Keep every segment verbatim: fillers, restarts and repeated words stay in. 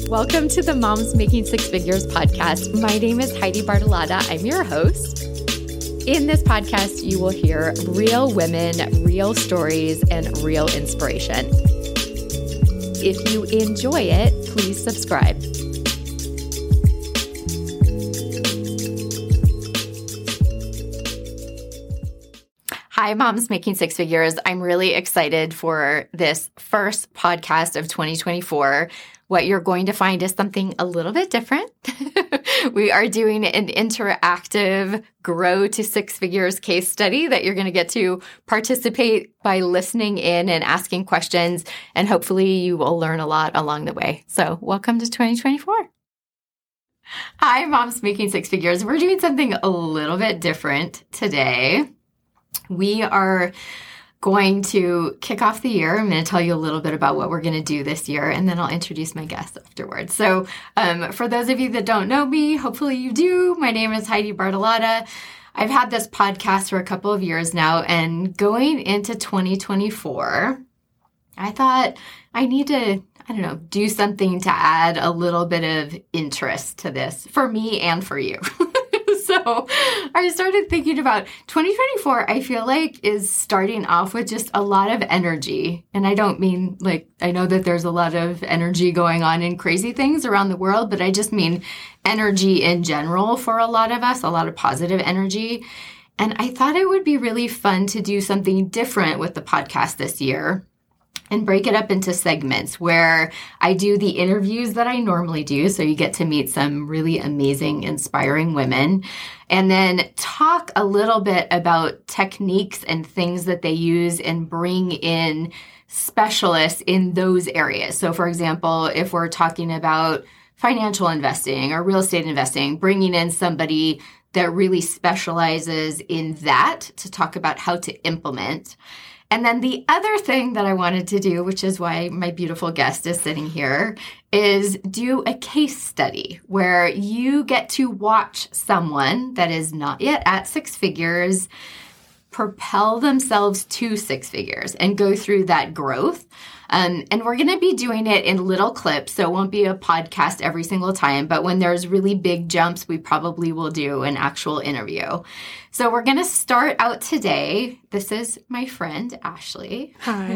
Welcome to the Moms Making Six Figures podcast. My name is Heidi Bartolotta. I'm your host. In this podcast, you will hear real women, real stories, and real inspiration. If you enjoy it, please subscribe. Hi, Moms Making Six Figures. I'm really excited for this first podcast of twenty twenty-four. What you're going to find is something a little bit different. We are doing an interactive Grow to Six Figures case study that you're going to get to participate by listening in and asking questions, and hopefully you will learn a lot along the way. So welcome to twenty twenty-four. Hi, Moms Making Six Figures. We're doing something a little bit different today. We are going to kick off the year. I'm going to tell you a little bit about what we're going to do this year, and then I'll introduce my guests afterwards. So um, for those of you that don't know me, hopefully you do. My name is Heidi Bartolotta. I've had this podcast for a couple of years now, and going into twenty twenty-four, I thought I need to, I don't know, do something to add a little bit of interest to this for me and for you. So I started thinking about twenty twenty-four, I feel like, is starting off with just a lot of energy. And I don't mean like, I know that there's a lot of energy going on in crazy things around the world, but I just mean energy in general for a lot of us, a lot of positive energy. And I thought it would be really fun to do something different with the podcast this year and break it up into segments where I do the interviews that I normally do. So you get to meet some really amazing, inspiring women, and then talk a little bit about techniques and things that they use and bring in specialists in those areas. So for example, if we're talking about financial investing or real estate investing, bringing in somebody that really specializes in that to talk about how to implement. And then the other thing that I wanted to do, which is why my beautiful guest is sitting here, is do a case study where you get to watch someone that is not yet at six figures propel themselves to six figures and go through that growth. Um, and we're going to be doing it in little clips, so it won't be a podcast every single time. But when there's really big jumps, we probably will do an actual interview. So we're going to start out today. This is my friend, Ashley. Hi.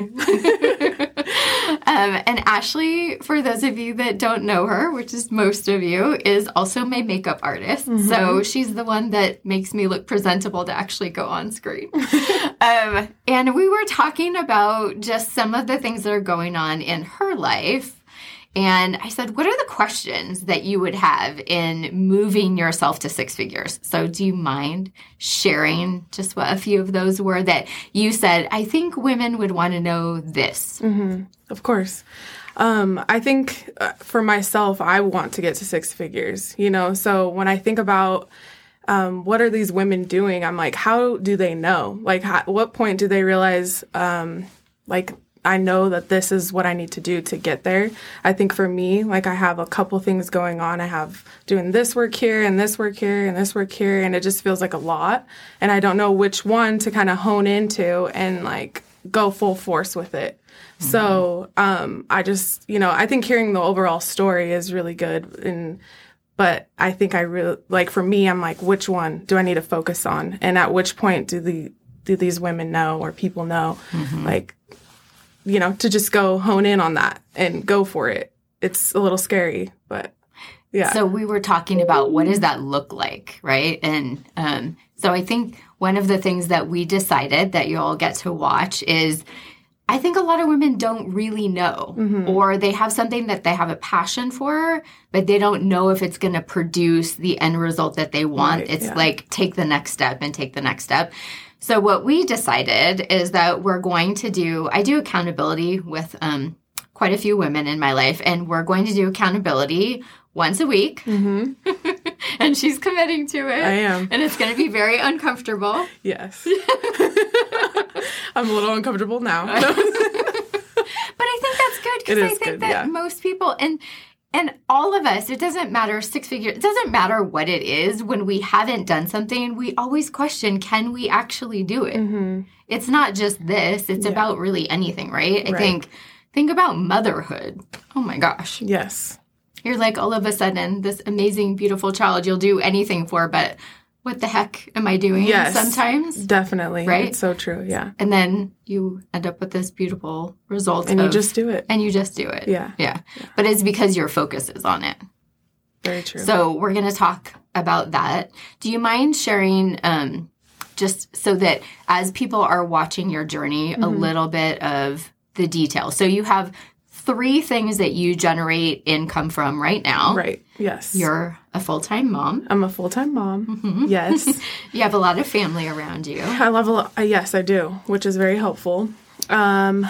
um, and Ashley, for those of you that don't know her, which is most of you, is also my makeup artist. Mm-hmm. So she's the one that makes me look presentable to actually go on screen. um, and we were talking about just some of the things that are going on in her life. And I said, what are the questions that you would have in moving yourself to six figures? So do you mind sharing just what a few of those were that you said, I think women would want to know this? Mm-hmm. Of course. Um, I think uh, for myself, I want to get to six figures, you know, so when I think about um, what are these women doing, I'm like, how do they know? Like, how, what point do they realize, um, like, I know that this is what I need to do to get there. I think for me, like I have a couple things going on. I have doing this work here and this work here and this work here. And it just feels like a lot. And I don't know which one to kind of hone into and like go full force with it. Mm-hmm. So um, I just, you know, I think hearing the overall story is really good. And but I think I really, like for me, I'm like, which one do I need to focus on? And at which point do the do these women know or people know? Mm-hmm. Like, you know, to just go hone in on that and go for it. It's a little scary, but yeah. So we were talking about what does that look like, right? And um, so I think one of the things that we decided that you'll get to watch is I think a lot of women don't really know, mm-hmm. or they have something that they have a passion for, but they don't know if it's going to produce the end result that they want. Right, it's yeah. like take the next step and take the next step. So what we decided is that we're going to do, I do accountability with um, quite a few women in my life, and we're going to do accountability once a week. Mm-hmm. And she's committing to it. I am. And it's going to be very uncomfortable. Yes. I'm a little uncomfortable now. But I think that's good because I think good, that yeah. most people, and And all of us, it doesn't matter, six figures, it doesn't matter what it is. When we haven't done something, we always question, can we actually do it? Mm-hmm. It's not just this. It's yeah. about really anything, right? I right. think, think about motherhood. Oh, my gosh. Yes. You're like, all of a sudden, this amazing, beautiful child you'll do anything for, but what the heck am I doing yes, sometimes? Definitely. Right? It's so true, yeah. And then you end up with this beautiful result. And of, you just do it. And you just do it. Yeah. yeah. Yeah. But it's because your focus is on it. Very true. So we're going to talk about that. Do you mind sharing, um, just so that as people are watching your journey, mm-hmm. a little bit of the details? So you have three things that you generate income from right now. Right. Yes. You're a full-time mom. I'm a full-time mom. Mm-hmm. Yes. You have a lot of family around you. I love a lot. Uh, yes, I do, which is very helpful. Um,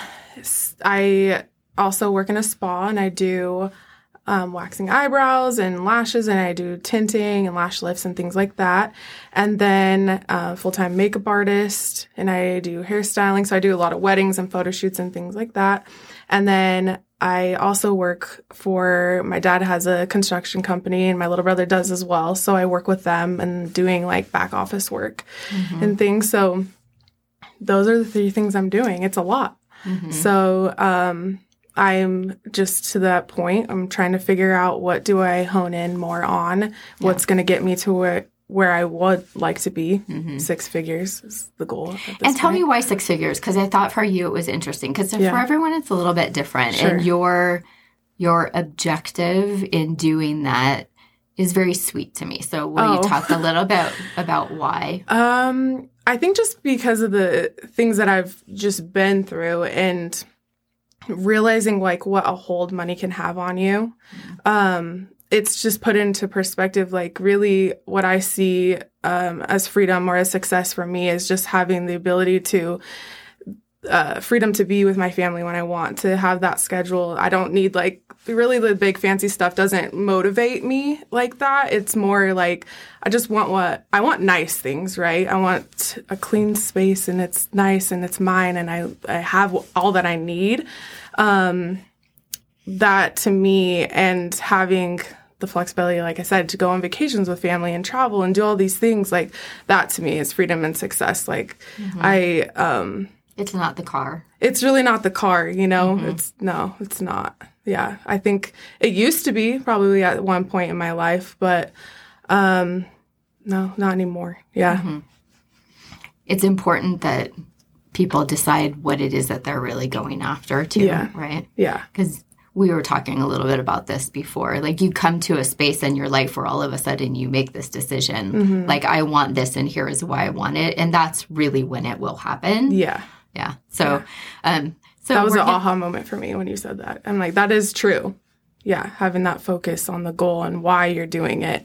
I also work in a spa, and I do um, waxing eyebrows and lashes, and I do tinting and lash lifts and things like that. And then uh, full-time makeup artist, and I do hairstyling. So I do a lot of weddings and photo shoots and things like that. And then I also work for, my dad has a construction company and my little brother does as well. So I work with them and doing like back office work mm-hmm. and things. So those are the three things I'm doing. It's a lot. Mm-hmm. So um, I'm just to that point. I'm trying to figure out what do I hone in more on, yeah. what's going to get me to where, where I would like to be. Mm-hmm. Six figures is the goal. And tell point. me why six figures, because I thought for you it was interesting, because yeah. for everyone it's a little bit different. Sure. And your your objective in doing that is very sweet to me. So will oh. you talk a little bit about why? Um, I think just because of the things that I've just been through and realizing like what a hold money can have on you. Mm-hmm. Um, it's just put into perspective, like really what I see um, as freedom or as success for me is just having the ability to, uh, freedom to be with my family when I want, to have that schedule. I don't need like, really the big fancy stuff doesn't motivate me like that. It's more like, I just want what, I want nice things, right? I want a clean space and it's nice and it's mine and I, I have all that I need. Um, that to me, and having the flexibility, like I said, to go on vacations with family and travel and do all these things, like that to me is freedom and success. Like mm-hmm. I, um, it's not the car. It's really not the car, you know, mm-hmm. it's no, it's not. Yeah. I think it used to be probably at one point in my life, but, um, no, not anymore. Yeah. Mm-hmm. It's important that people decide what it is that they're really going after too, yeah. right? Yeah. Because we were talking a little bit about this before. Like you come to a space in your life where all of a sudden you make this decision. Mm-hmm. Like I want this and here is why I want it. And that's really when it will happen. Yeah. Yeah. So, yeah. um, so that was an gonna- aha moment for me when you said that. I'm like, that is true. Yeah. Having that focus on the goal and why you're doing it.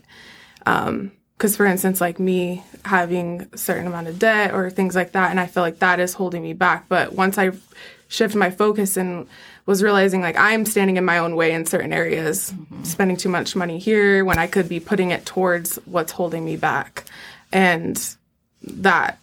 Um, Because, for instance, like me having a certain amount of debt or things like that, and I feel like that is holding me back. But once I shift my focus and was realizing, like, I'm standing in my own way in certain areas, mm-hmm. spending too much money here when I could be putting it towards what's holding me back. And that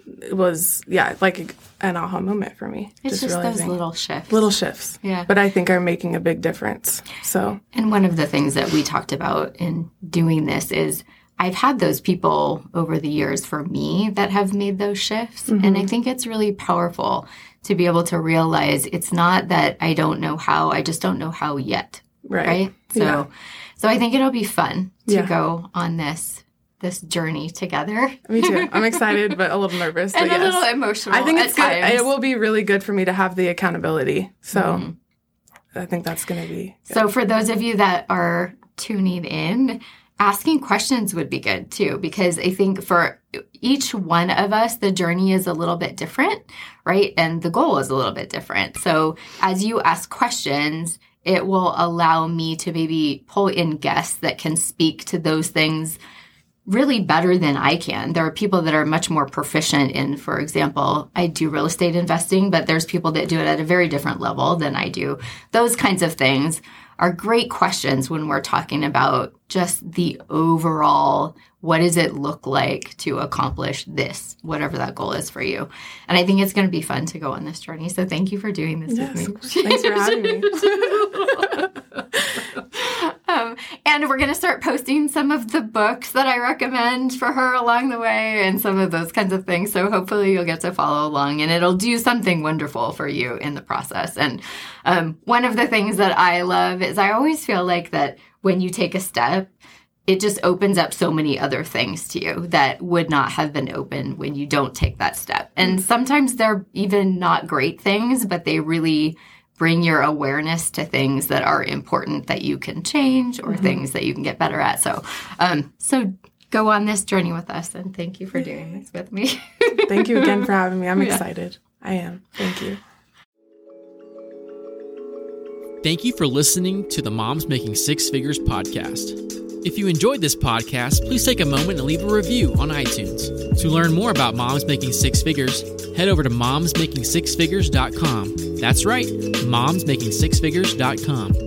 was, yeah, like an aha moment for me. It's just, just those little shifts. Little shifts. Yeah. But I think are making a big difference. So. And one of the things that we talked about in doing this is I've had those people over the years for me that have made those shifts. Mm-hmm. And I think it's really powerful to be able to realize it's not that I don't know how, I just don't know how yet. Right. Right? So yeah. so I think it'll be fun to yeah. go on this this journey together. Me too. I'm excited, but a little nervous. And but a yes. little emotional I think at it's good. times. It will be really good for me to have the accountability. So mm-hmm. I think that's going to be good. So for those of you that are tuning in, asking questions would be good too, because I think for each one of us, the journey is a little bit different, right? And the goal is a little bit different. So as you ask questions, it will allow me to maybe pull in guests that can speak to those things really better than I can. There are people that are much more proficient in, for example, I do real estate investing, but there's people that do it at a very different level than I do. Those kinds of things are great questions when we're talking about just the overall, what does it look like to accomplish this, whatever that goal is for you. And I think it's going to be fun to go on this journey. So thank you for doing this yes, with me. Thanks for having me. um, and we're going to start posting some of the books that I recommend for her along the way and some of those kinds of things. So hopefully you'll get to follow along and it'll do something wonderful for you in the process. And um, one of the things that I love is I always feel like that when you take a step, it just opens up so many other things to you that would not have been open when you don't take that step. And sometimes they're even not great things, but they really bring your awareness to things that are important that you can change or mm-hmm. things that you can get better at. So, um, so go on this journey with us, and thank you for doing this with me. Thank you again for having me. I'm yeah. excited. I am. Thank you. Thank you for listening to the Moms Making Six Figures podcast. If you enjoyed this podcast, please take a moment and leave a review on iTunes. To learn more about Moms Making Six Figures, head over to moms making six figures dot com. That's right, moms making six figures dot com.